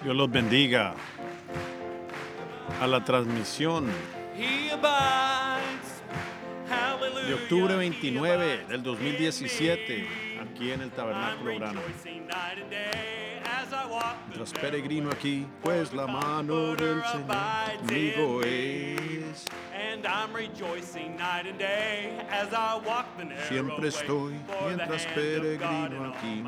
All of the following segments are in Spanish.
Dios los bendiga a la transmisión de octubre 29 del 2017 aquí en el Tabernáculo Grano. Mientras peregrino aquí, pues la mano del Señor conmigo es. Siempre estoy mientras peregrino aquí.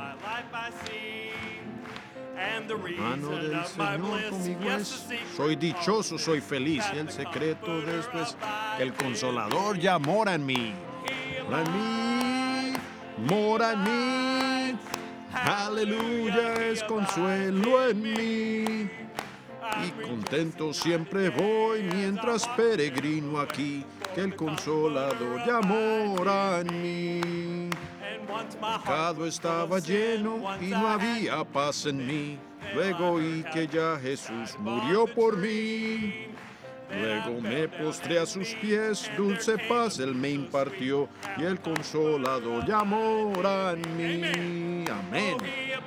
Mano del Señor conmigo es. Soy dichoso, soy feliz. Y el secreto de esto es que el Consolador ya mora en mí. Mora en mí, mora en mí. Aleluya, es consuelo en mí. Y contento siempre voy mientras peregrino aquí, que el Consolador ya mora en mí. El pecado estaba lleno y no había paz en mí. Luego oí que ya Jesús murió por mí. Luego me postré a sus pies, dulce paz Él me impartió, y el Consolador ya mora en mí. Amén.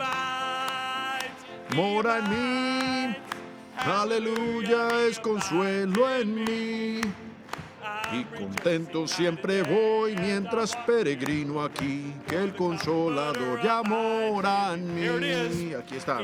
Mora en mí. Aleluya, es consuelo en mí. Y contento siempre voy mientras peregrino aquí, que el Consolador ya mora en mí. Aquí está.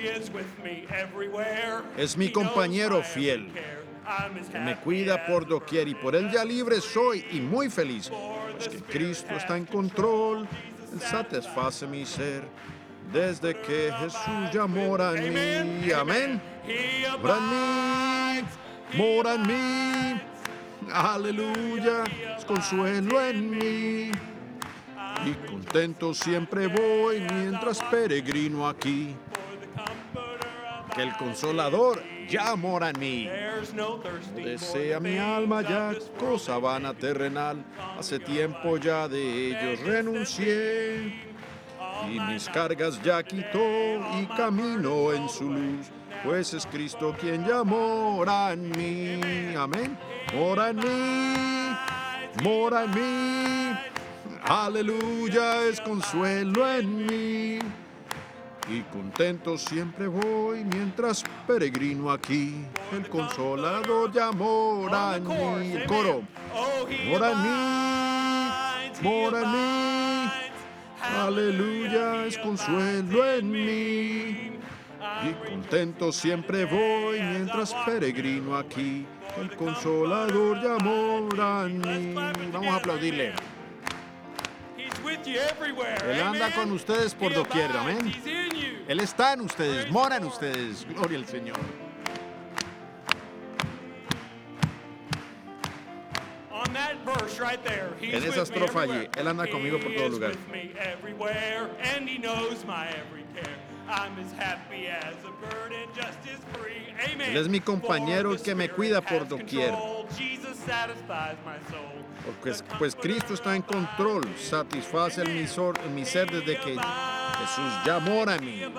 Es mi compañero fiel, que me cuida por doquier, y por él ya libre soy y muy feliz. Pues que Cristo está en control, Él satisface mi ser, desde que Jesús ya mora en mí. Amén. Mora en mí, mora en mí. Aleluya, es consuelo en mí. Y contento siempre voy mientras peregrino aquí, que el Consolador ya mora en mí. Desea mi alma ya cosa vana terrenal, hace tiempo ya de ellos renuncié. Y mis cargas ya quitó y camino en su luz, pues es Cristo quien ya mora en mí. Amén. Mora en mí, mora en mí. Aleluya, es consuelo en mí. Y contento siempre voy mientras peregrino aquí, el Consolador ya mora en mí. El coro. Mora en mí, mora en mí. Aleluya, es consuelo en mí. Y contento siempre voy mientras peregrino aquí, el Consolador ya mora en mí. Vamos a aplaudirle. Él anda con ustedes por doquier, amén. Él está en ustedes, mora en ustedes. Gloria al Señor. En esa estrofa allí, Él anda conmigo por todo lugar. Él es mi compañero, el que me cuida por doquier. Pues Cristo está en control, satisface en mi ser desde que Jesús ya mora en mí.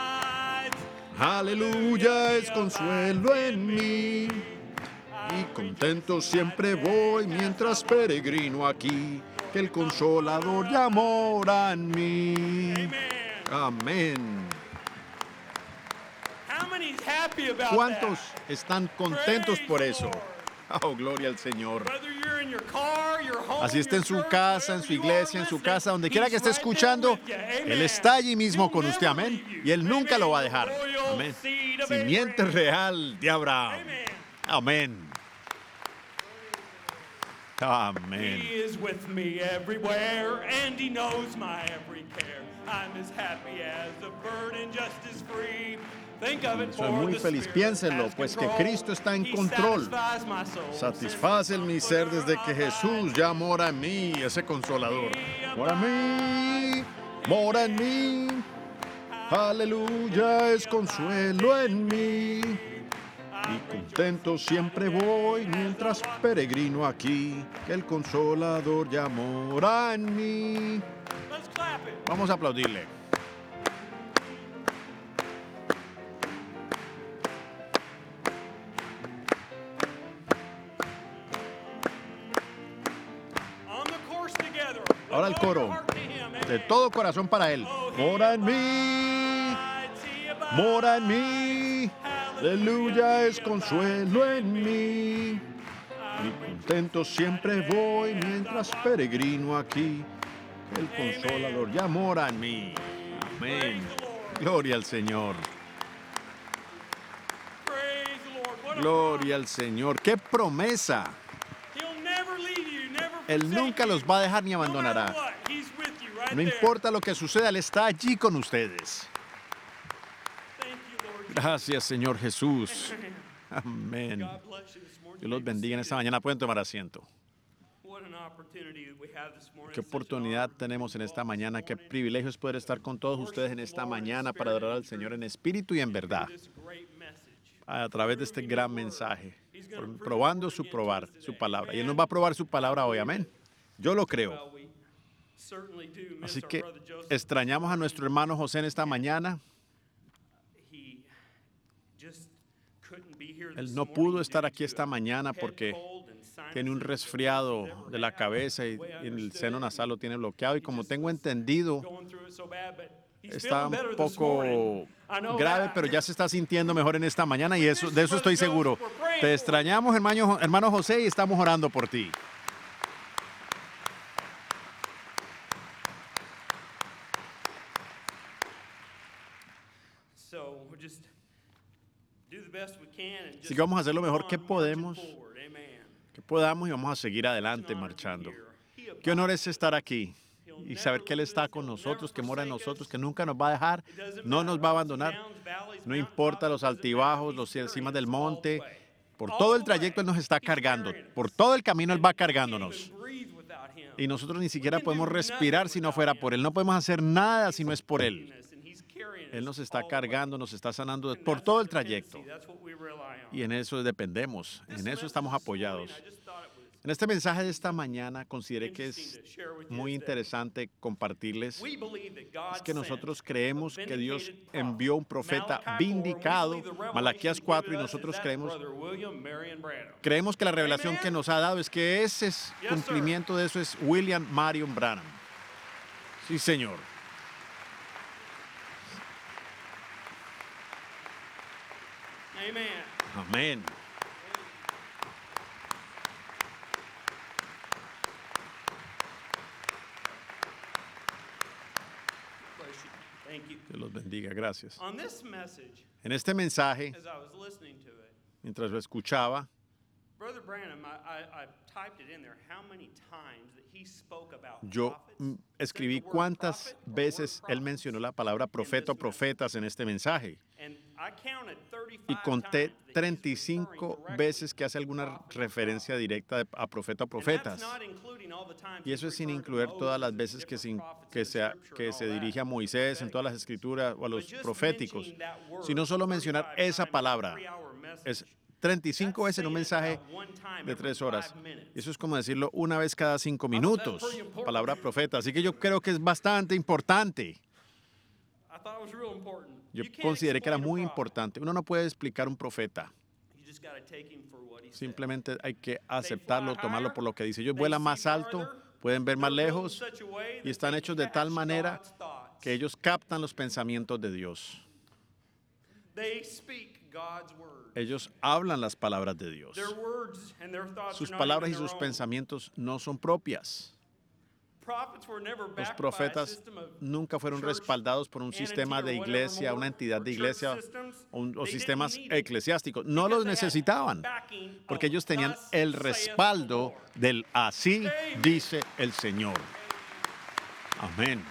Aleluya, es consuelo en mí. Y contento siempre voy mientras peregrino aquí, que el Consolador ya mora en mí. Amén. ¿Cuántos están contentos por eso? Oh, gloria al Señor. Así está en su casa, en su iglesia, en su casa, donde quiera que esté escuchando, Él está allí mismo con usted, amén. Y Él nunca lo va a dejar, amén. Simiente real de Abraham. Amén. Amén. He is with me everywhere, and He knows my every care. I'm as happy as a bird and just as free. Think of it. Soy muy feliz, piénsenlo, pues que Cristo está en control. Satisface mi ser desde que Jesús ya mora en mí, ese Consolador. Mora en mí, mora en mí. Aleluya, es consuelo en mí. Y contento siempre voy mientras peregrino aquí, que el Consolador ya mora en mí. Vamos a aplaudirle. Ahora el coro, de todo corazón para Él. Mora en mí, mora en mí. Aleluya es consuelo en mí. Y contento siempre voy mientras peregrino aquí. El Consolador ya mora en mí. Amén. Gloria al Señor. Gloria al Señor. ¡Qué promesa! Él nunca los va a dejar ni abandonará. No importa lo que suceda, Él está allí con ustedes. Gracias, Señor Jesús. Amén. Dios los bendiga en esta mañana. Pueden tomar asiento. Qué oportunidad tenemos en esta mañana. Qué privilegio es poder estar con todos ustedes en esta mañana para adorar al Señor en espíritu y en verdad. A través de este gran mensaje. Probando su palabra. Y Él nos va a probar su palabra hoy. Amén. Yo lo creo. Así que extrañamos a nuestro hermano José en esta mañana. Él no pudo estar aquí esta mañana porque tiene un resfriado de la cabeza y el seno nasal lo tiene bloqueado. Y como tengo entendido, está un poco grave, pero ya se está sintiendo mejor en esta mañana y de eso estoy seguro. Te extrañamos, hermano José, y estamos orando por ti. Así que vamos a hacer lo mejor que podamos, y vamos a seguir adelante marchando. Qué honor es estar aquí y saber que Él está con nosotros, que mora en nosotros, que nunca nos va a dejar, no nos va a abandonar. No importa los altibajos, los cimas del monte, por todo el trayecto Él nos está cargando, por todo el camino Él va cargándonos. Y nosotros ni siquiera podemos respirar si no fuera por Él, no podemos hacer nada si no es por Él. Él nos está cargando, nos está sanando por todo el trayecto. Y en eso dependemos, en eso estamos apoyados. En este mensaje de esta mañana consideré que es muy interesante compartirles es que nosotros creemos que Dios envió un profeta vindicado, Malaquías 4, y nosotros creemos que la revelación que nos ha dado es que ese cumplimiento de eso es William Marion Branham. Sí, señor. Amén. Dios los bendiga, gracias. En este mensaje, mientras lo escuchaba, yo escribí cuántas veces él mencionó la palabra profeta o profetas en este mensaje. Y conté 35 veces que hace alguna referencia directa a profeta o profetas. Y eso es sin incluir todas las veces que se dirige a Moisés en todas las escrituras o a los proféticos, sino solo mencionar esa palabra. Es 35 veces en un mensaje de 3 horas. Eso es como decirlo una vez cada 5 minutos, palabra profeta. Así que yo creo que es bastante importante. Yo consideré que era muy importante. Uno no puede explicar un profeta. Simplemente hay que aceptarlo, tomarlo por lo que dice. Ellos vuelan más alto, pueden ver más lejos y están hechos de tal manera que ellos captan los pensamientos de Dios. Ellos hablan las palabras de Dios. Sus palabras y sus pensamientos no son propias. Los profetas nunca fueron respaldados por un sistema de iglesia, una entidad de iglesia o sistemas eclesiásticos. No los necesitaban, porque ellos tenían el respaldo del así dice el Señor. Amén.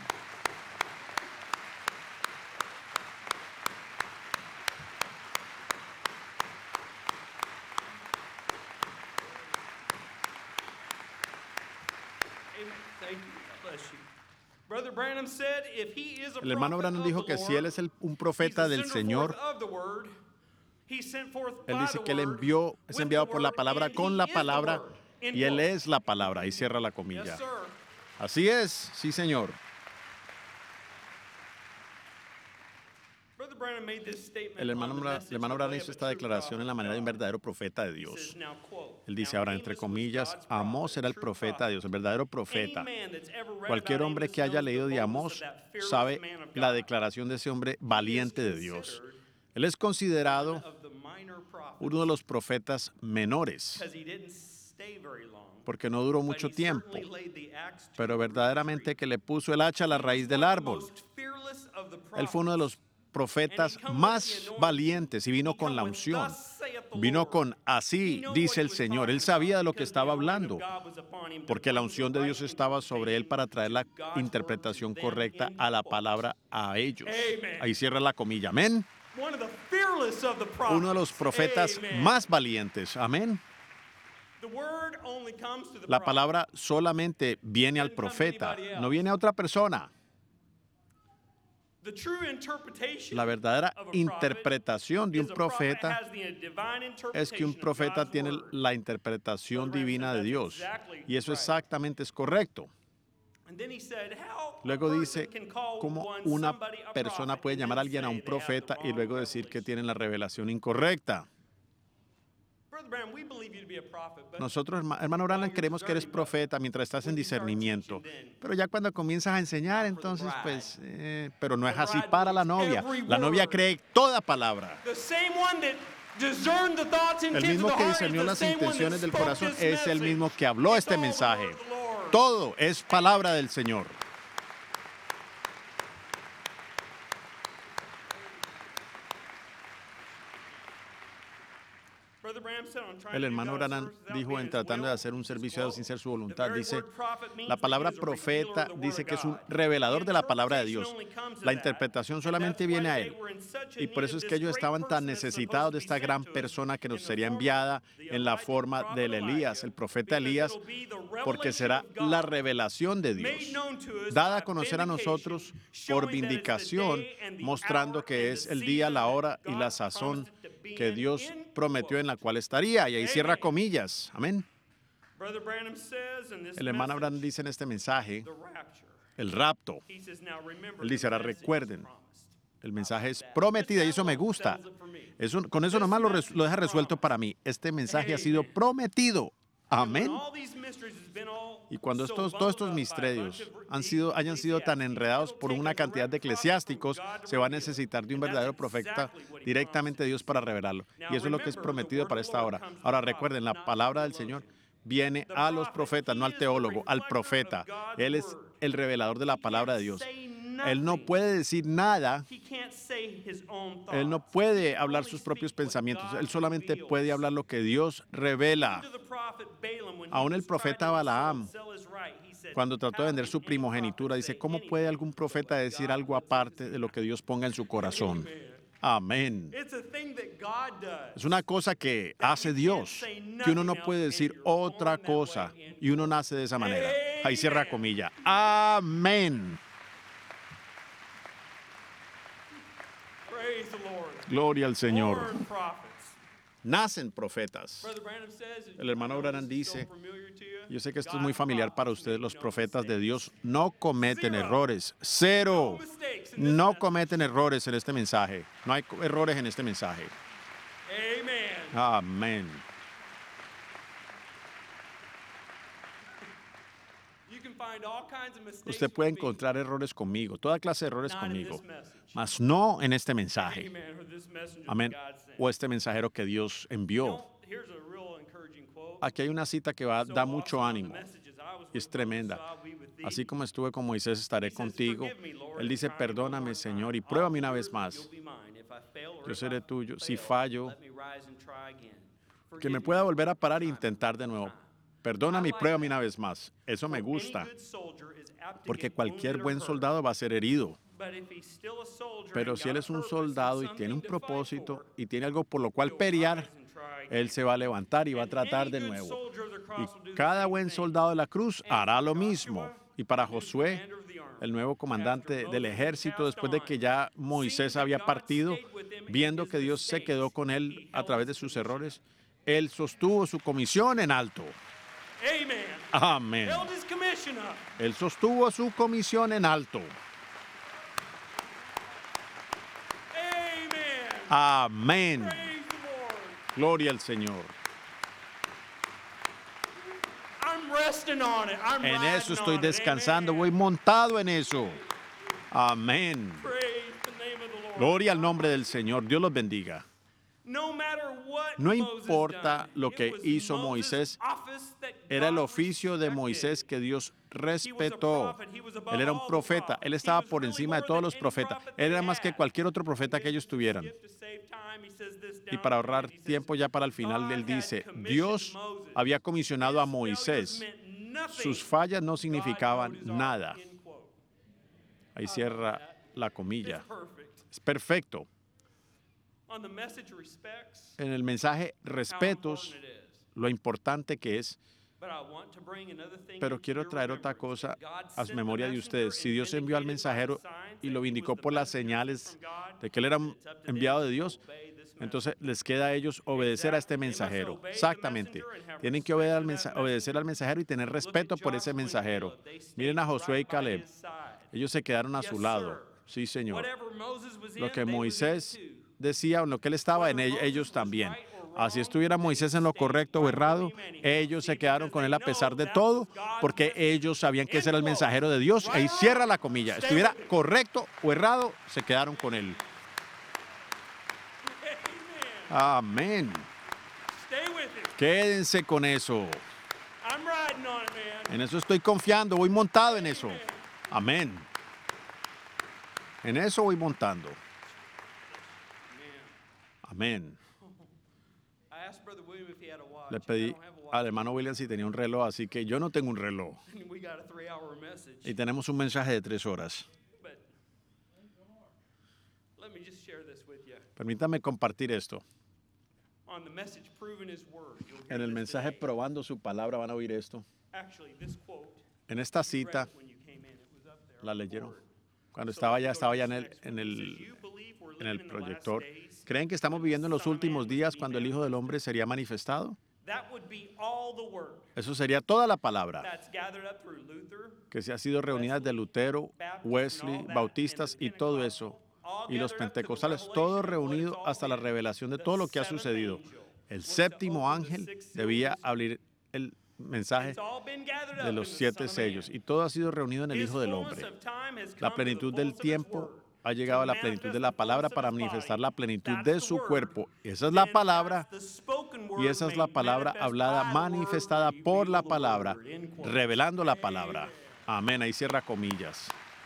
El hermano Branham dijo que si él es un profeta del Señor, él dice que él es enviado por la palabra, con la palabra, y él es la palabra, y cierra la comilla. Así es, sí, señor. El hermano Branham hizo esta declaración en la manera de un verdadero profeta de Dios. Él dice ahora, entre comillas, Amós era el profeta de Dios, el verdadero profeta. Cualquier hombre que haya leído de Amós sabe la declaración de ese hombre valiente de Dios. Él es considerado uno de los profetas menores, because he didn't stay very long. porque no duró But mucho he tiempo, certainly laid the axe to pero the root of the verdaderamente tree. que le puso el hacha a la raíz del One of the árbol. most fearless of the Él fue uno de los profetas más valientes y vino con la unción. Vino con así, dice el Señor. Él sabía de lo que estaba hablando, porque la unción de Dios estaba sobre él para traer la interpretación correcta a la palabra a ellos. Ahí cierra la comilla. Amén. Uno de los profetas más valientes. Amén. La palabra solamente viene al profeta, no viene a otra persona. La verdadera interpretación de un profeta es que un profeta tiene la interpretación divina de Dios. Y eso exactamente es correcto. Luego dice, ¿cómo una persona puede llamar a alguien a un profeta y luego decir que tienen la revelación incorrecta? Nosotros, hermano Branham, creemos que eres profeta mientras estás en discernimiento. Pero ya cuando comienzas a enseñar, entonces, pues, pero no es así para la novia. La novia cree toda palabra. El mismo que discernió las intenciones del corazón es el mismo que habló este mensaje. Todo es palabra del Señor. El hermano Branham dijo en tratando de hacer un servicio a Dios sin ser su voluntad, dice, la palabra profeta dice que es un revelador de la palabra de Dios. La interpretación solamente viene a él. Y por eso es que ellos estaban tan necesitados de esta gran persona que nos sería enviada en la forma del Elías, el profeta Elías, porque será la revelación de Dios, dada a conocer a nosotros por vindicación, mostrando que es el día, la hora y la sazón que Dios prometió en la cual estaría. Y ahí cierra comillas. Amén. El hermano Branham dice en este mensaje, el rapto. Él dice, ahora recuerden, el mensaje es prometida y eso me gusta. Con eso nomás lo deja resuelto para mí. Este mensaje ha sido prometido. Amén. Y cuando todos estos misterios hayan sido tan enredados por una cantidad de eclesiásticos, se va a necesitar de un verdadero profeta directamente de Dios para revelarlo. Y eso es lo que es prometido para esta hora. Ahora recuerden, la palabra del Señor viene a los profetas, no al teólogo, al profeta. Él es el revelador de la palabra de Dios. Él no puede decir nada. Él no puede hablar sus propios pensamientos. Él solamente puede hablar lo que Dios revela. Aún el profeta Balaam, cuando trató de vender su primogenitura, dice, ¿cómo puede algún profeta decir algo aparte de lo que Dios ponga en su corazón? Amén. Es una cosa que hace Dios, que uno no puede decir otra cosa y uno nace de esa manera. Ahí cierra comilla. Amén. Gloria al Señor. Nacen profetas. El hermano Branham dice, yo sé que esto es muy familiar para ustedes, los profetas de Dios no cometen errores. Cero. No cometen errores en este mensaje. No hay errores en este mensaje. Amén. Usted puede encontrar errores conmigo, toda clase de errores conmigo, mas no en este mensaje. Amén. O este mensajero que Dios envió. Aquí hay una cita que da mucho ánimo y es tremenda. Así como estuve con Moisés, estaré contigo. Él dice, perdóname, Señor, y pruébame una vez más. Yo seré tuyo. Si fallo, que me pueda volver a parar e intentar de nuevo. Perdóname y pruébame una vez más. Eso me gusta, porque cualquier buen soldado va a ser herido. Pero si él es un soldado y tiene un propósito y tiene algo por lo cual pelear, él se va a levantar y va a tratar de nuevo. Y cada buen soldado de la cruz hará lo mismo. Y para Josué, el nuevo comandante del ejército, después de que ya Moisés había partido, viendo que Dios se quedó con él a través de sus errores, él sostuvo su comisión en alto. Amén. Él sostuvo su comisión en alto. Amén. Gloria al Señor. En eso estoy descansando, voy montado en eso. Amén. Gloria al nombre del Señor. Dios los bendiga. No importa lo que hizo Moisés, era el oficio de Moisés que Dios respetó. Él era un profeta, él estaba por encima de todos los profetas. Él era más que cualquier otro profeta que ellos tuvieran. Y para ahorrar tiempo ya para el final, él dice, Dios había comisionado a Moisés. Sus fallas no significaban nada. Ahí cierra la comilla. Es perfecto. En el mensaje respetos, lo importante que es, pero quiero traer otra cosa a memoria de ustedes. Si Dios envió al mensajero y lo indicó por las señales de que él era enviado de Dios, entonces les queda a ellos obedecer a este mensajero. Exactamente. Tienen que obedecer al mensajero y tener respeto por ese mensajero. Miren a Josué y Caleb. Ellos se quedaron a su lado. Sí, Señor. Lo que Moisés decía, o en lo que él estaba, en ellos también. Así estuviera Moisés en lo correcto o errado, ellos se quedaron con él a pesar de todo, porque ellos sabían que ese era el mensajero de Dios. Ahí cierra la comilla. Estuviera correcto o errado, se quedaron con él. Amén. Quédense con eso. En eso estoy confiando, voy montado en eso. Amén. En eso voy montando. Amén. Le pedí al hermano William si tenía un reloj, así que yo no tengo un reloj. Y tenemos un mensaje de 3 horas. Permítame compartir esto. En el mensaje probando su palabra van a oír esto. En esta cita, ¿la leyeron? Cuando estaba ya en el proyector. ¿Creen que estamos viviendo en los últimos días cuando el Hijo del Hombre sería manifestado? Eso sería toda la palabra que se ha sido reunida de Lutero, Wesley, Bautistas y todo eso. Y los pentecostales, todo reunido hasta la revelación de todo lo que ha sucedido. El 7º ángel debía abrir el mensaje de los 7 sellos. Y todo ha sido reunido en el Hijo del Hombre. La plenitud del tiempo ha llegado a la plenitud de la palabra para manifestar la plenitud de su cuerpo. Esa es la palabra, y esa es la palabra hablada, manifestada por la palabra, revelando la palabra. Amén. Ahí cierra comillas.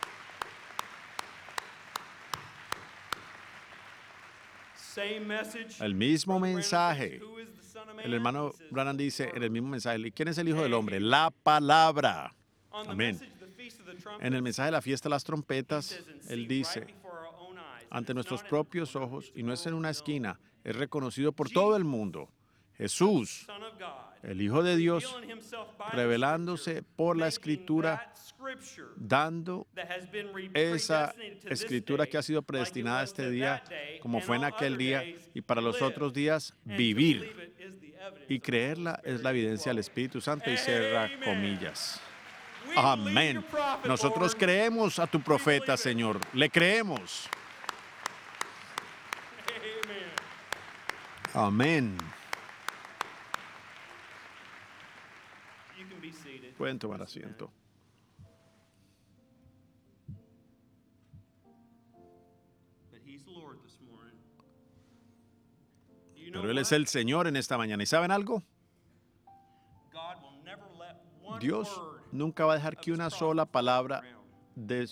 El mismo mensaje. El hermano Branham dice en el mismo mensaje, ¿quién es el Hijo del Hombre? La palabra. Amén. En el mensaje de la fiesta de las trompetas, él dice, ante nuestros propios ojos, y no es en una esquina, es reconocido por todo el mundo. Jesús, el Hijo de Dios, revelándose por la Escritura, dando esa Escritura que ha sido predestinada este día, como fue en aquel día, y para los otros días, vivir. Y creerla es la evidencia del Espíritu Santo, y cierra comillas. Amén. Nosotros creemos a tu profeta, Señor. Le creemos. Amén. Pueden tomar asiento. Pero Él es el Señor en esta mañana. ¿Y saben algo? Dios nunca va a dejar que una sola palabra de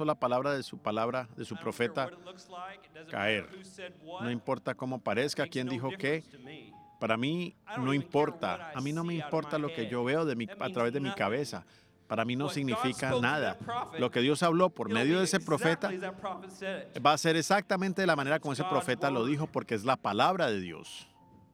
su profeta caer. No importa cómo parezca, quién dijo qué. Para mí no importa. A mí no me importa lo que yo veo a través de mi cabeza. Para mí no significa nada. Lo que Dios habló por medio de ese profeta va a ser exactamente de la manera como ese profeta lo dijo, porque es la palabra de Dios.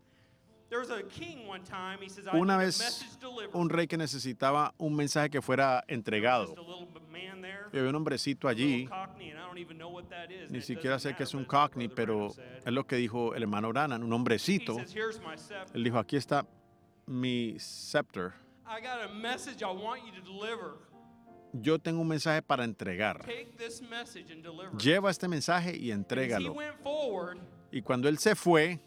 Una vez, un rey que necesitaba un mensaje que fuera entregado. Y había un hombrecito allí. Ni siquiera sé qué es un cockney, pero es lo que dijo el hermano Branham, un hombrecito. Él dijo, aquí está mi scepter. Yo tengo un mensaje para entregar. Lleva este mensaje y entrégalo. Y cuando él se fue,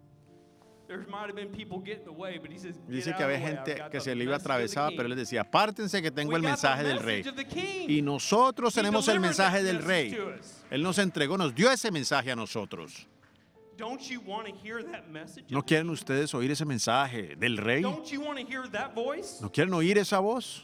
dice que había gente que se le iba atravesada, pero él les decía, apártense que tengo el mensaje del rey. Y nosotros tenemos el mensaje del rey. Él nos entregó, nos dio ese mensaje a nosotros. Don't you want to hear that message? ¿No quieren ustedes oír ese mensaje del rey? Don't you want to hear that voice? ¿No quieren oír esa voz?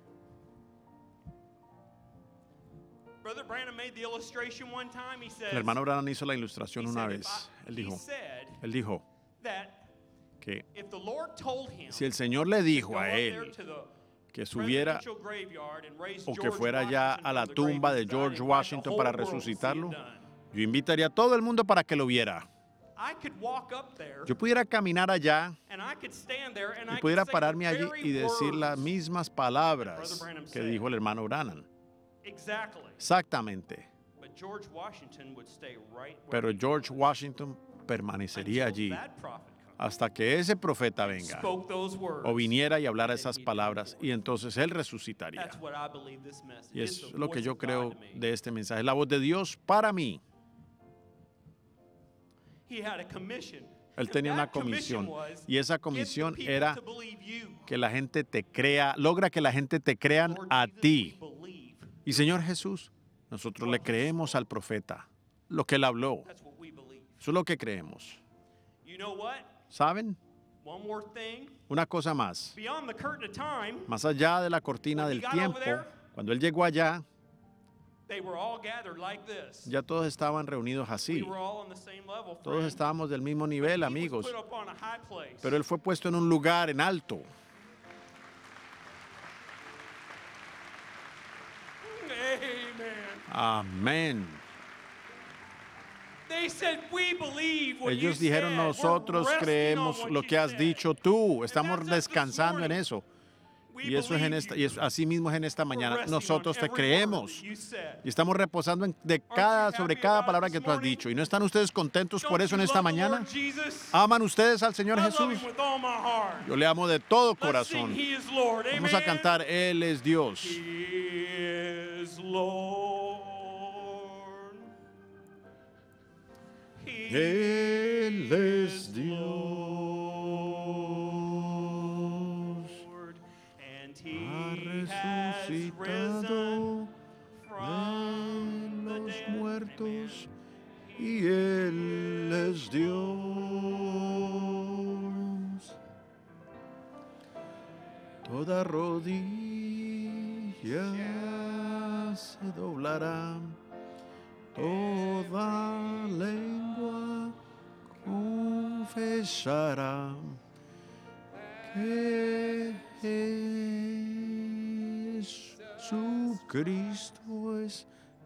Brother Branham made the illustration one time. He says, El hermano Branham hizo la ilustración he una said, vez. he Él dijo that que if the Lord told him si el Señor le dijo go a up there él to the que subiera presidential graveyard and raise o que George fuera ya Washington a la from the grave tumba de inside, George invite the Washington whole para world to see it resucitarlo, done. yo invitaría a todo el mundo para que lo viera. I could walk up there Yo pudiera caminar allá and I could stand there and y I pudiera could say the pararme allí very y decir las words. mismas palabras Brother Branham que said. dijo el hermano Branham. Exactly. Exactamente. But George Washington would stay right where Pero he George was Washington permanecería until allí that prophet comes. hasta que ese profeta venga Spoke those words. o viniera y hablara esas palabras y entonces él resucitaría. That's what I believe this message Y is. es The lo que voice yo of God creo to me. de este mensaje. La voz de Dios para mí. He had a commission. Él tenía una That commission comisión was, y esa get the comisión people era to believe you. que la gente te crea, logra que la gente te crean Lord a Jesus, ti. we believe. Y Señor Jesús, nosotros le creemos al profeta lo que él habló. That's what we believe. Eso es lo que creemos. You know what? ¿Saben? One more thing. Una cosa más. Beyond the curtain of time, Más allá de la cortina When he del got tiempo, over there, cuando él llegó allá, they were all gathered like this. ya todos estaban reunidos We así. were all on the same level. Todos friend. estábamos del mismo nivel, He was amigos. put up on a high place. Pero él fue puesto en un lugar en alto. Amen. Amén. They said, we believe what you Ellos dijeron, said. nosotros We're resting creemos on what lo you que has said." dicho tú. that's Estamos us this descansando en morning. eso. We Y eso es believe y you. así mismo es en esta We're mañana. resting Nosotros on te every word creemos. that you said. Y estamos reposando you sobre happy cada about palabra it que this tú has morning? dicho. ¿Y no están ustedes contentos por Don't eso en you esta love the mañana? Lord Jesus? ¿Aman ustedes al Señor I love Jesús? him with all my heart. Yo le amo de todo Let's sing, corazón. He is Lord. Vamos a Amen. cantar, Él es Dios. He is Lord. He Él es Dios. Lord, and Ha He has risen resucitado from de the los dead. muertos Amen. y Él es Dios. Toda rodilla se doblará, toda lengua confesará que Jesucristo es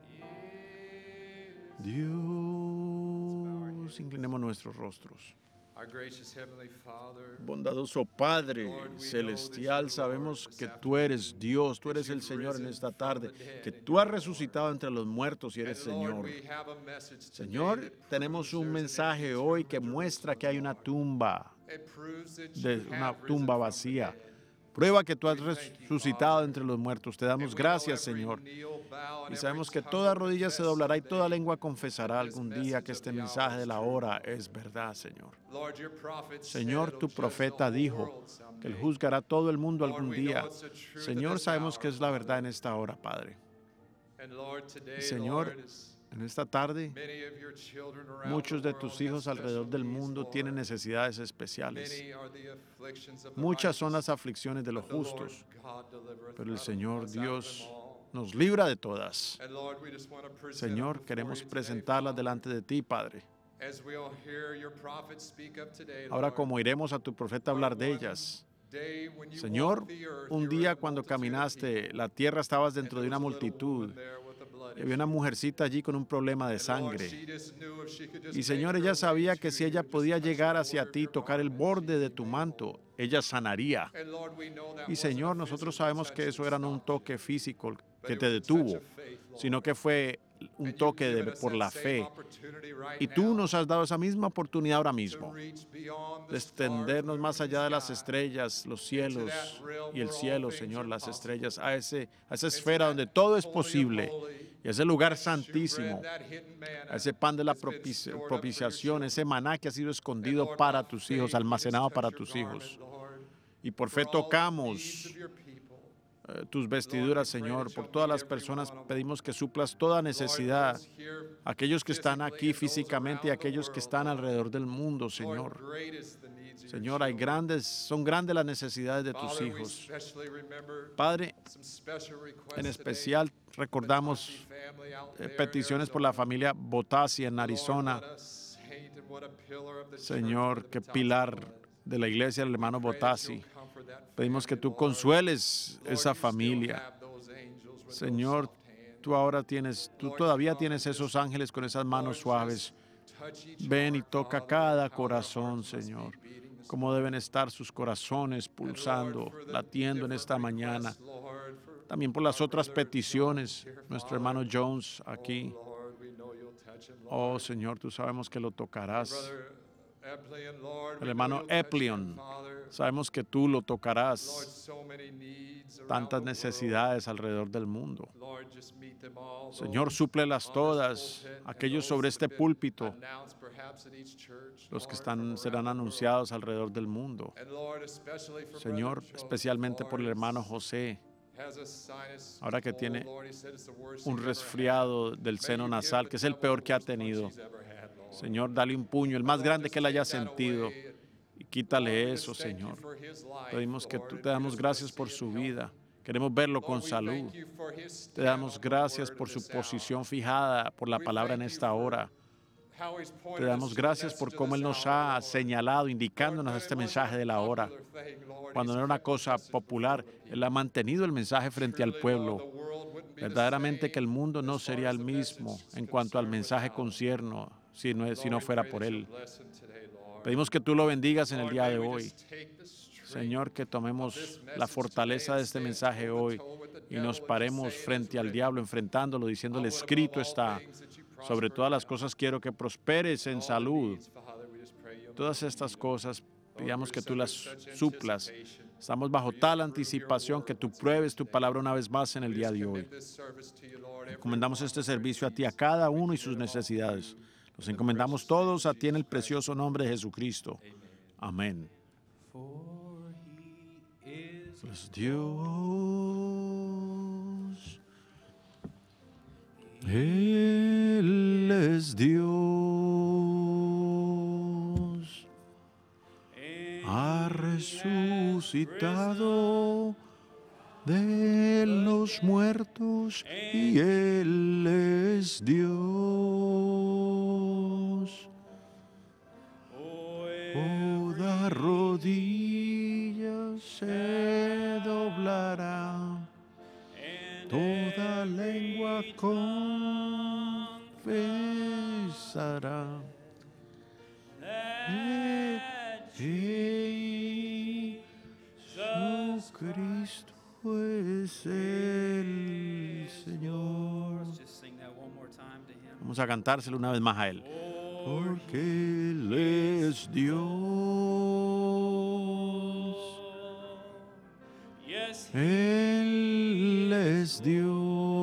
Dios. Inclinemos nuestros rostros. Our gracious Heavenly Father, Bondadoso Padre Celestial, sabemos que tú eres Dios, tú eres el Señor en esta tarde, que tú has resucitado entre los muertos y eres and Lord, Señor. we have a message today Señor, that tenemos proves un there's an mensaje empty hoy tomb que in muestra que hay una Jerusalem. tumba, It proves that de you una have risen tumba from the vacía. dead. Prueba que tú has We thank you, resucitado Father. entre los muertos. Te damos And we know gracias, every Señor. knee, bow, and Y sabemos every que tongue toda will rodilla se confess doblará y today toda lengua confesará that this algún día message que of este the hour mensaje de is la true. hora es verdad, Señor. Lord, your prophet Señor, said, tu "He'll judge the profeta whole dijo world que Él someday." juzgará a todo el mundo Lord, algún we know día. it's the truth of Señor, this sabemos hour, que es la verdad en Father. esta hora, Padre. And Lord, today, Señor, Lord, as en esta tarde, many of your children around muchos the de world tus have hijos alrededor special del needs, mundo Lord. tienen necesidades especiales. Many are the afflictions of the Muchas son righteous, las aflicciones de los but the Lord justos, God delivereth pero el out of Señor us out of Dios them all. nos libra de todas. And Lord, we just want to present Señor, them before queremos you today, presentarlas Father. delante de ti, Padre. As we'll hear your prophet speak up today, Ahora, Lord, como iremos a tu profeta a hablar de ellas. day when you Señor, walked the earth, un you were día in a cuando multitude of caminaste people, la tierra estabas and dentro there de una was a little multitud woman there with a blood y había una issue. mujercita allí con un problema de And Lord, sangre. she just knew if she could just Y make Señor, her ella way sabía que to si you, ella just podía touch the llegar border hacia of ti, your tocar el garment, borde she'd de be tu made manto, whole. ella sanaría. And Lord, we know that Y wasn't a Señor, nosotros physical sabemos touch que that eso era no un stopped you, toque físico but que it te was a touch detuvo, of faith, Lord. sino que fue un And you've toque given us por that la same fe. opportunity right Y tú now nos has dado esa misma oportunidad ahora to mismo, reach beyond de the stars, extendernos moon, más and allá de las sky, estrellas, los into cielos that realm y el where all cielo, things Señor, are las possible. estrellas, a esa into esfera that donde todo es holy of posible, holy, y a ese lugar that shewbread, santísimo, that hidden manna a ese pan de la that's been stored up for your propiciación, ese children. maná que ha sido And escondido Lord, para by tus faith, hijos, we just almacenado touch para your tus garment, hijos. Lord, Y por for fe all the needs tocamos of your people. tus vestiduras, Señor. Por todas las personas pedimos que suplas toda necesidad. Aquellos que están aquí físicamente y aquellos que están alrededor del mundo, Señor. Señor, son grandes las necesidades de tus hijos. Padre, en especial recordamos peticiones por la familia Botassi en Arizona. Señor, que pilar de la iglesia, el hermano Botassi. Pedimos que tú consueles esa familia. Señor, tú todavía tienes esos ángeles con esas manos suaves. Ven y toca cada corazón, Señor. Cómo deben estar sus corazones pulsando, latiendo en esta mañana. También por las otras peticiones, nuestro hermano Jones aquí. Oh, Señor, tú sabemos que lo tocarás. El hermano Eplion, sabemos que tú lo tocarás. Tantas necesidades alrededor del mundo. Señor, súplelas todas. Aquellos sobre este púlpito, los que serán anunciados alrededor del mundo. Señor, especialmente por el hermano José, ahora que tiene un resfriado del seno nasal, que es el peor que ha tenido. Señor, dale un puño, el más grande que él haya sentido, y quítale eso, Señor. Pedimos que tú te damos gracias por su vida. Queremos verlo con salud. Te damos gracias por su posición fijada por la palabra en esta hora. Te damos gracias por cómo Él nos ha señalado, indicándonos este mensaje de la hora. Cuando no era una cosa popular, Él ha mantenido el mensaje frente al pueblo. Verdaderamente que el mundo no sería el mismo en cuanto al mensaje concierne si no fuera por Él. Pedimos que tú lo bendigas en el día de hoy. Señor, que tomemos la fortaleza de este mensaje hoy y nos paremos frente al diablo, enfrentándolo, diciéndole, escrito está. Sobre todas las cosas quiero que prosperes en salud. Todas estas cosas, pidamos que tú las suplas. Estamos bajo tal anticipación que tú pruebes tu palabra una vez más en el día de hoy. Encomendamos este servicio a ti, a cada uno y sus necesidades. Los encomendamos todos a ti en el precioso nombre de Jesucristo. Amén. Es Dios. Él es Dios. Ha resucitado de los muertos y Él es Dios. Toda rodilla se doblará, toda lengua confesará que Jesucristo es el Señor. Vamos a cantárselo una vez más a Él. Porque Él es Dios. Él es Dios.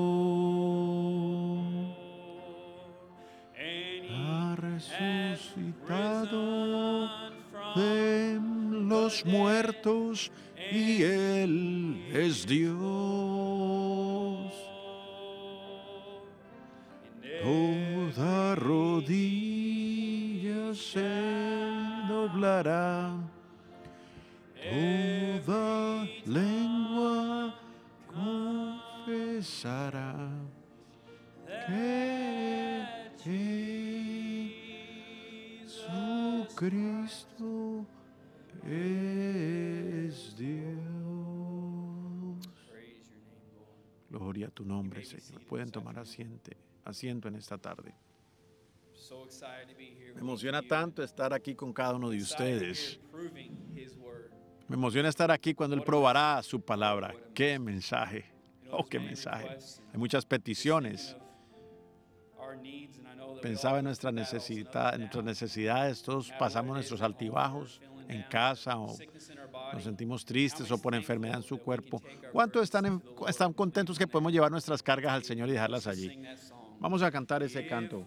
Ha resucitado de los muertos y Él es Dios. Toda rodilla se doblará, toda lengua confesará que Jesucristo es Dios. Gloria a tu nombre, Señor. Pueden tomar asiento en esta tarde. Me emociona tanto estar aquí con cada uno de ustedes. Me emociona estar aquí cuando Él probará su palabra. ¡Qué mensaje! ¡Oh, qué mensaje! Hay muchas peticiones. Pensaba en nuestras necesidades. Todos pasamos nuestros altibajos en casa o nos sentimos tristes o por enfermedad en su cuerpo. ¿Cuántos están contentos que podemos llevar nuestras cargas al Señor y dejarlas allí? Vamos a cantar ese canto.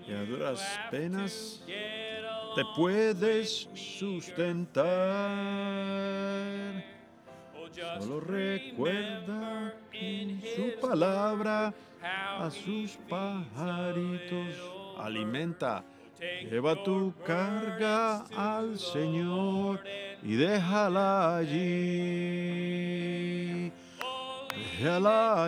y a duras penas te puedes sustentar. Solo recuerda en su palabra a sus pajaritos. Alimenta. Lleva tu carga al Señor y déjala allí. Déjala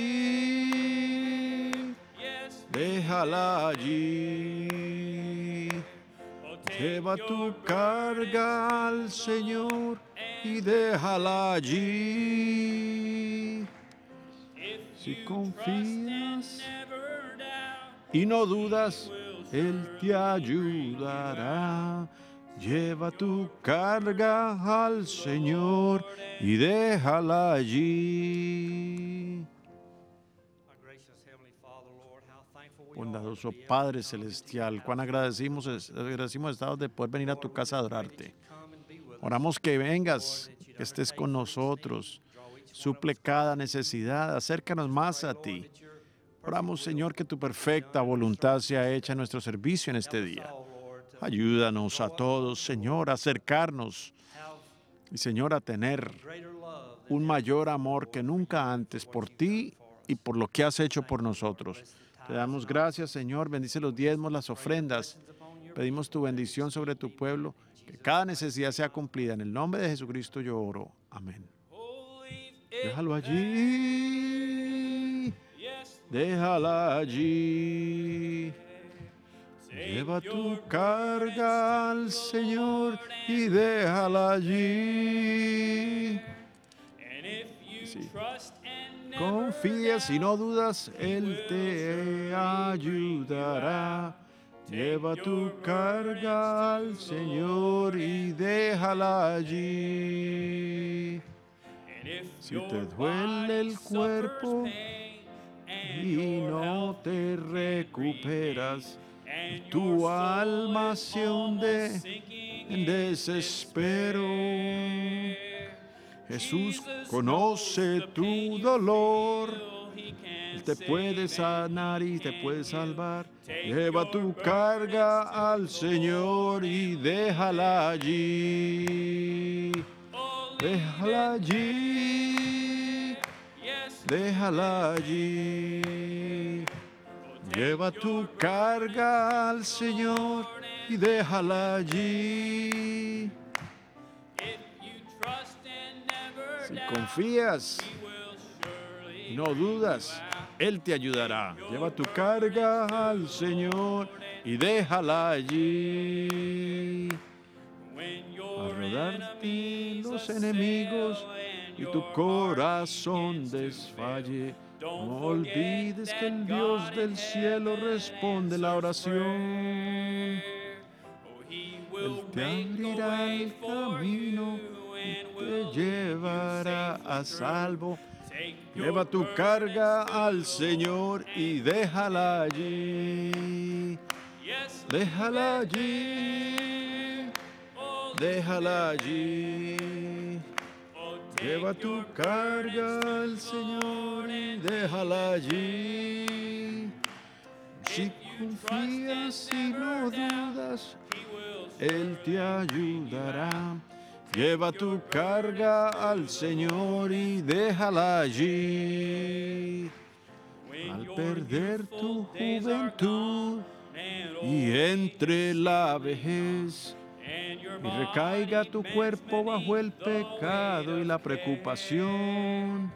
allí. Déjala allí. Lleva tu carga al Señor y déjala allí. Si confías y no dudas, Él te ayudará. Lleva tu carga al Señor y déjala allí. Bondadoso Padre Celestial, cuán agradecimos estamos de poder venir a tu casa a adorarte. Oramos que vengas, que estés con nosotros, suple cada necesidad, acércanos más a ti. Oramos, Señor, que tu perfecta voluntad sea hecha en nuestro servicio en este día. Ayúdanos a todos, Señor, a acercarnos y, Señor, a tener un mayor amor que nunca antes por ti y por lo que has hecho por nosotros. Te damos gracias, Señor. Bendice los diezmos, las ofrendas. Pedimos tu bendición sobre tu pueblo, que cada necesidad sea cumplida. En el nombre de Jesucristo yo oro. Amén. Déjalo allí. Déjala allí. Lleva tu carga al Señor y déjala allí. Sí. Confía, si no dudas, Él te ayudará. Lleva tu carga al Señor y déjala allí. Si te duele el cuerpo y no te recuperas, tu alma se hunde en desespero. Jesús conoce tu dolor. Él te puede sanar y te puede salvar. Lleva tu carga al Señor y déjala allí. Déjala allí. Déjala allí. Lleva tu carga al Señor y déjala allí. Si confías y no dudas, Él te ayudará. Lleva tu carga al Señor y déjala allí. A rodarte los enemigos y tu corazón desfalle. No olvides que el Dios del cielo responde la oración. Él te abrirá el camino y te llevará a salvo. Lleva tu carga al Señor y déjala allí. Déjala allí. Déjala allí. Lleva tu carga al Señor y déjala allí. Si confías y no dudas, Él te ayudará. Lleva tu carga al Señor y déjala allí. Al perder tu juventud y entre la vejez, y recaiga tu cuerpo bajo el pecado y la preocupación,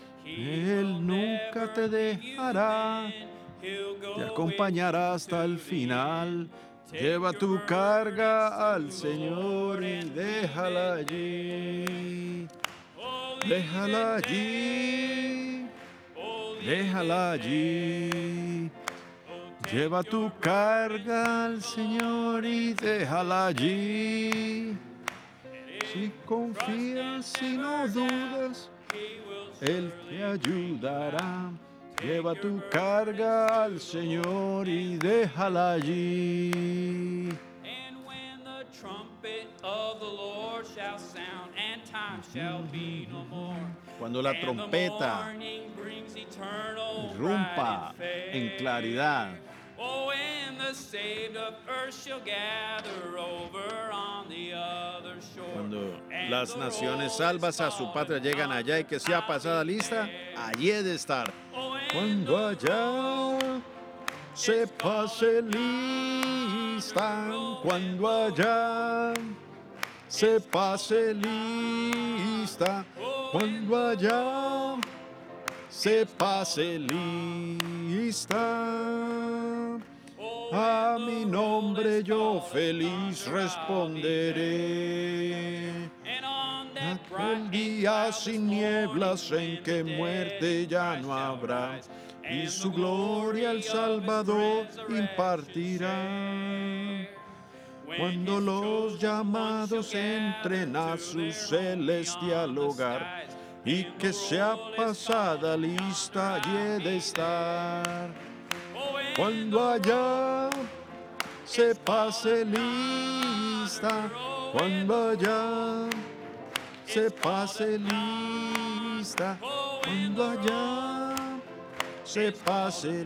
Él nunca te dejará, te acompañará hasta el final. Lleva tu carga al Señor y déjala allí. Déjala allí. Déjala allí. Lleva tu carga al Señor y déjala allí. Si confías y no dudas, Él te ayudará. Lleva tu carga al Señor y déjala allí. And when the trumpet of the Lord shall sound, and time shall be no more. Cuando la trompeta irrumpa en claridad. Oh, and the saved of earth shall gather over on the other shore. Cuando And las the naciones rolling salvas a su patria llegan allá y que sea pasada lista, allí he de estar. Oh, and Cuando allá se pase lista, cuando allá se pase lista, cuando allá se pase lista. A mi nombre yo feliz responderé. and on that Aquel bright día sin nieblas en que muerte ya no habrá, y su gloria el Salvador impartirá. Cuando los llamados entren a su celestial hogar, y que sea pasada lista y he de estar. Cuando allá se pase lista, cuando allá se pase lista, cuando allá se pase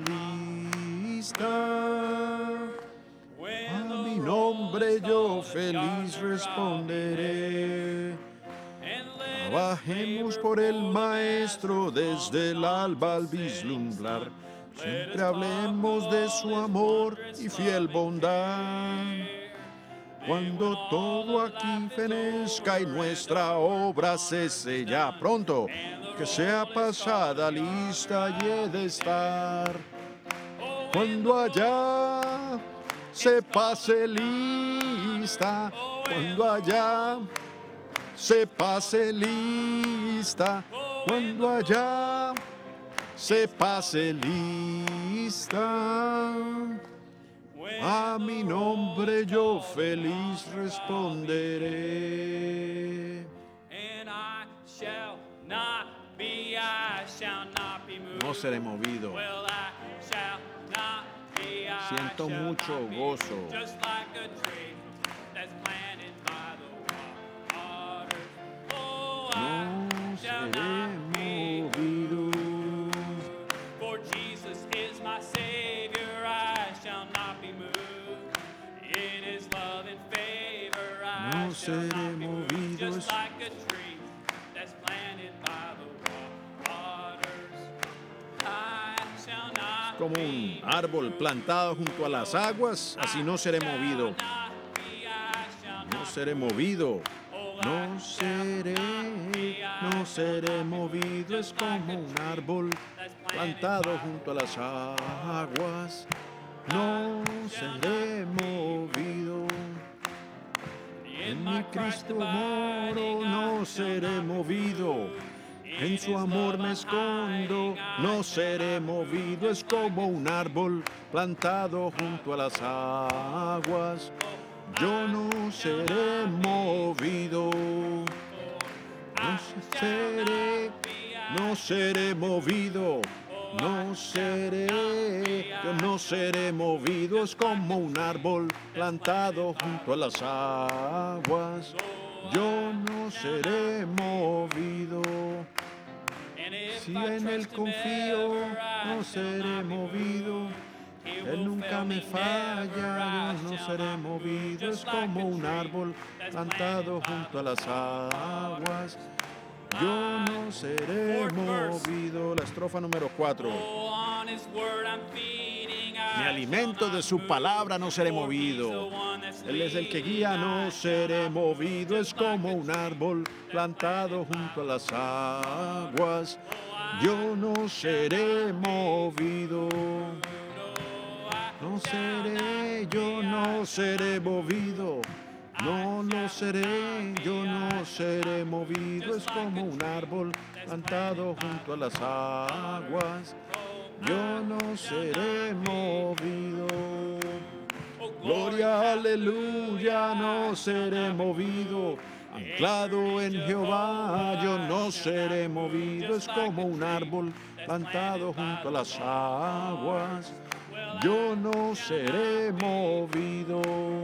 lista. A mi nombre yo feliz responderé. Trabajemos por el Maestro desde el alba al vislumbrar. Siempre hablemos de su amor y fiel bondad. Cuando todo aquí fenezca y nuestra obra cese ya pronto, que sea pasada lista y he de estar. Cuando allá se pase lista, cuando allá se pase lista, cuando allá se pase lista. A mi nombre yo feliz responderé. And I shall not be, I shall not be moved. No seré movido. Well, I shall not be, I Siento shall mucho not be gozo. moved. Just like a tree that's planted by the waters. Oh, I No shall seré not be movido. For Jesus is my Savior, I shall not be moved. In His love and favor, I No shall seré not be moved. movido. Just like a tree that's planted by the waters, I shall not Como un árbol plantado junto a las aguas, así no seré movido. No seré movido. No seré movido. Es como un árbol plantado junto a las aguas. No seré movido. En mi Cristo moro, no seré movido. En su amor me escondo, no seré movido. Es como un árbol plantado junto a las aguas. Yo no seré movido. No seré movido. No seré, yo no seré movido. Es como un árbol plantado junto a las aguas. Yo no seré movido. Si en Él confío, no seré movido. Él nunca me falla, yo no seré movido. Es como un árbol plantado junto a las aguas. Yo no seré movido. La estrofa número 4. Me alimento de su palabra, no seré movido. Él es el que guía, no seré movido. Es como un árbol plantado junto a las aguas. Yo no seré movido. No seré, yo no seré movido. No lo seré, yo no seré movido. Es como un árbol plantado junto a las aguas. Yo no seré movido. Gloria, aleluya, no seré movido. Anclado en Jehová, yo no seré movido. Es como un árbol plantado junto a las aguas. Yo no seré movido.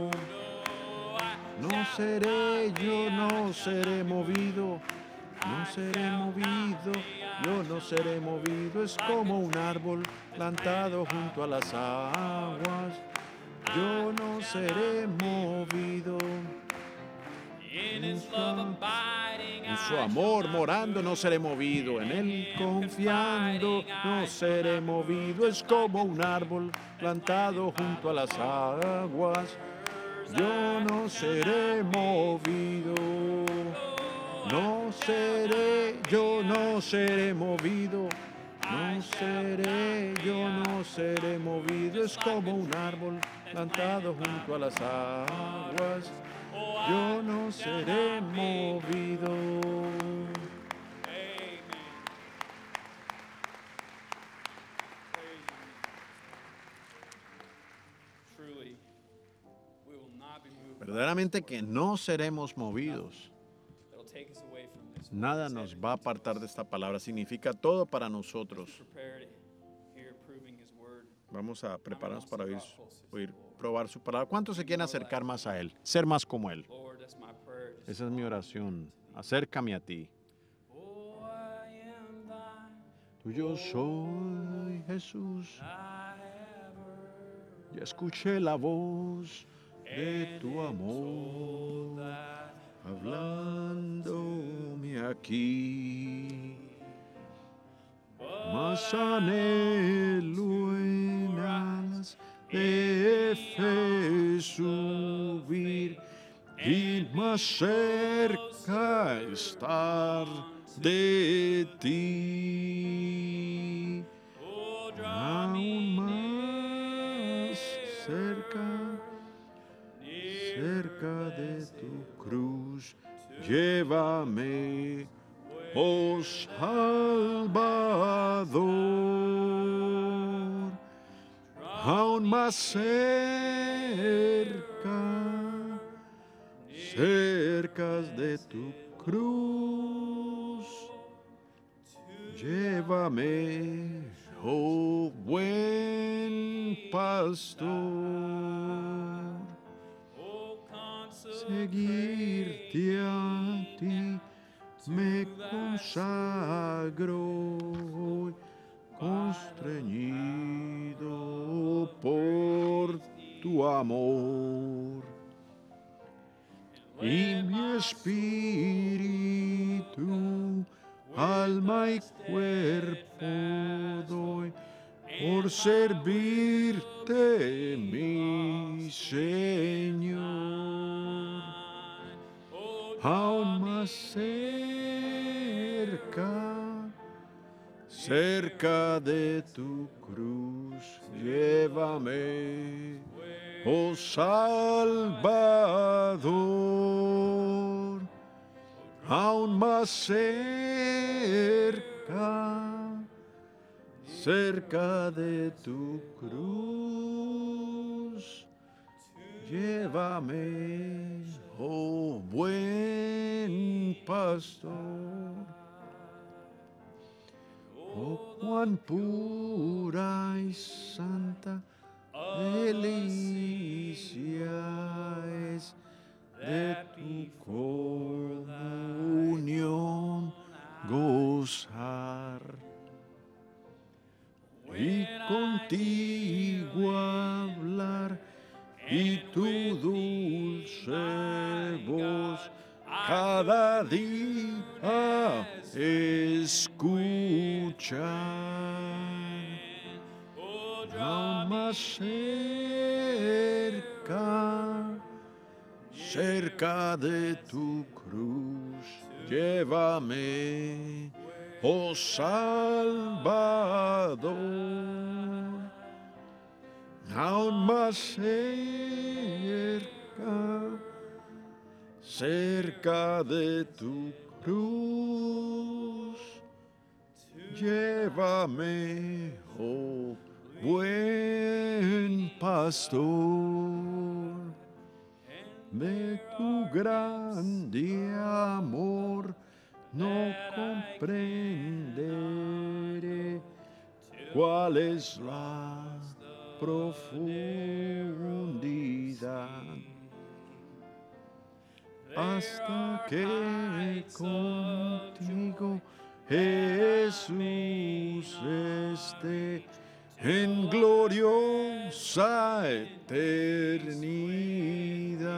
No seré, yo no seré movido. No seré movido, yo no seré movido. Es como un árbol plantado junto a las aguas. yo no seré movido. In his love abiding, En su I amor shall not morando no seré movido, en él confiando no seré movido. Es como un árbol plantado junto a las aguas. Yo no seré movido, no seré, yo no seré movido. No seré, yo no seré movido. Es como un árbol plantado junto a las aguas. Yo no seré movido. Amen. Truly, we will not be moved. Verdaderamente que no seremos movidos. That'll take us away from this. Nada nos va a apartar de esta palabra. Significa todo para nosotros. Prepared here, proving his word. Vamos a prepararnos para oír, probar su palabra. ¿Cuántos se quieren acercar más a Él? Ser más como Él. Lord, that's my prayer. Esa es mi oración. Acércame a ti. Oh, I am thine. Tuyo soy, Jesús. I have heard Ya escuché la voz de tu amor that hablándome aquí. Más anhelo en alas de fe subir y más cerca estar de ti. oh, draw Aún me más cerca de tu cruz, llévame, oh Salvador, aún más cerca de tu cruz, llévame, oh buen pastor. oh, consecrate Seguirte a ti me consagro hoy, constreñido por tu amor. Y mi espíritu, alma y cuerpo doy por servirte, mi Señor. Aún más cerca de tu cruz, llévame, oh Salvador, aún más cerca de tu cruz, llévame, oh buen pastor. Oh, cuán pura y santa delicia es de tu comunión gozar y contigo hablar y tu dulce voz cada día escuchar. Aún más cerca de tu cruz, llévame, oh Salvador, aún más cerca de tu cruz, llévame, oh buen pastor, de tu grande amor no comprenderé cuál es la profundidad, hasta que contigo, Jesús, esté en gloriosa eternidad,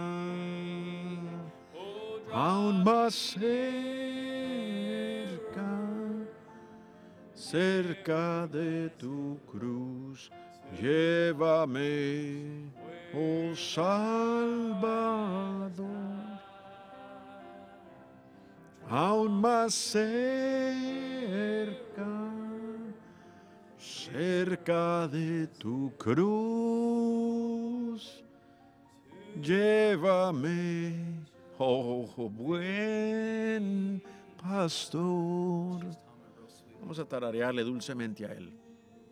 aún más cerca de tu cruz, llévame, oh Salvador, aún más cerca de tu cruz, llévame, oh buen pastor. Vamos a tararearle dulcemente a él.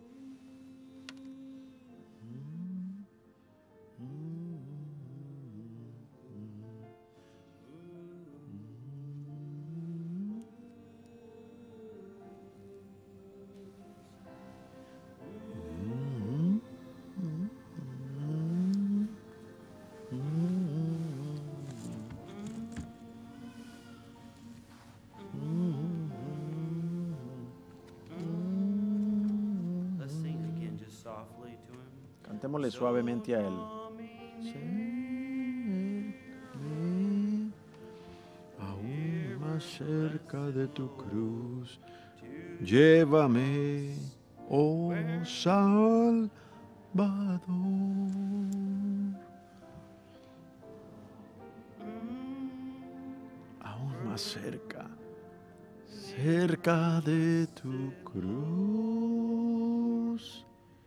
Let's sing again just softly to him. Cantémosle suavemente a él. Aún más cerca de tu cruz, llévame, oh Salvador. Aún más cerca de tu cruz,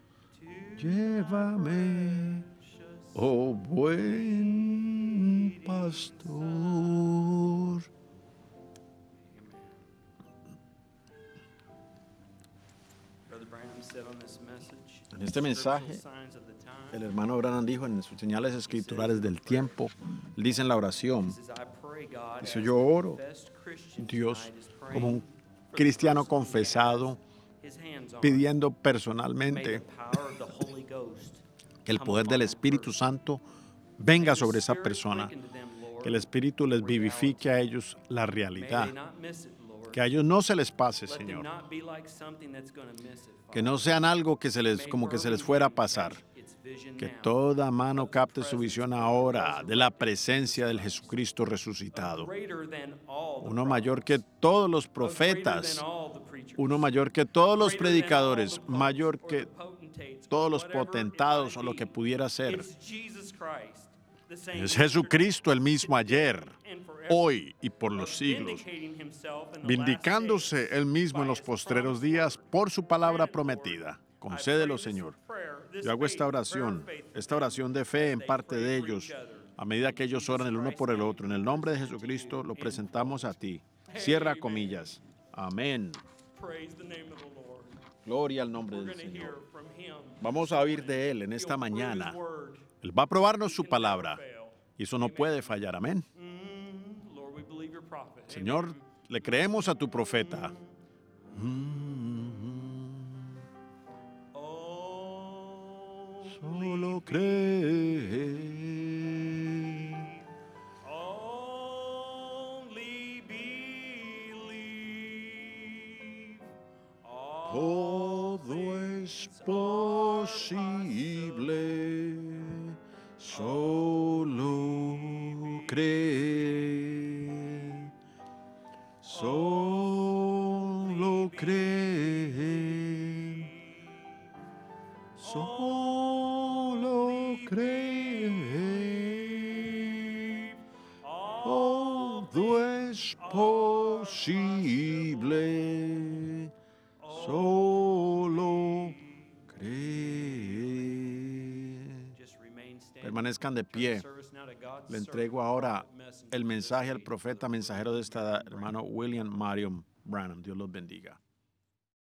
llévame, oh buen pastor. Brother Branham said on this message, En este mensaje, scriptural signs of the time, el hermano Branham dijo en sus señales escriturales del tiempo, él dice en la oración, says, I pray, God, dice, as yo the oro, confessed Christian Dios, tonight is praying como un for the cristiano person he confesado, has his hands on. pidiendo May personalmente the power of the Holy Ghost que el come poder del upon that Espíritu person. Santo venga May the sobre esa Spirit persona, quicken to them, Lord, que el Espíritu les reality. vivifique a ellos la May realidad, they not miss it, Lord. que a ellos no se les pase, Let them Señor, not be like something that's gonna miss it, que Father. no sean algo que May como que se les every fuera a hand pasar, catch its vision que now toda mano of the capte su presence visión of the ahora de la resurrected presencia del Jesus Jesucristo Christ, resucitado, greater than all the uno mayor que prophets, todos los greater than profetas, all the preachers, uno mayor que todos los greater than all predicadores, the popes mayor or the que potentates, todos los whatever it potentados o might lo que be. pudiera ser. It's Jesus Christ, the same Es yesterday, Jesucristo el mismo ayer, today, and forever, hoy y por los siglos, vindicating himself in the last vindicándose days él mismo en by los his postreros promised días word. por su palabra Grant, Lord, prometida. I Concédelo, pray this Señor. prayer, this Yo hago esta faith, prayer of oración, faith for esta them oración de fe as en they parte pray de for ellos. each other. A medida In que ellos Jesus oran el uno Christ's por el name, otro, en el nombre de we present to Jesucristo, you, lo end presentamos a quote. ti. Cierra Amen. comillas. Amén. Praise the name of the Lord. Gloria al nombre We're del going to hear Señor. from him. Vamos a oír de Él en He'll esta prove his mañana. word. Él va a probarnos He su can never palabra. fail. Y eso no Amen. puede fallar. Amén. Lord, we believe your prophet. Señor, Amen. le creemos a tu profeta. Oh, Solo cree. only believe. Todo es posible. Solo cree. Solo cree. Solo cree. Todo es posible. Solo cree. Just remain standing. Permanezcan de Turn the pie. service now to God's Le servant, entrego ahora prophet, messenger el of this mensaje al age, profeta Brother mensajero de esta edad, Branham. hermano William Marion Branham. Dios los bendiga.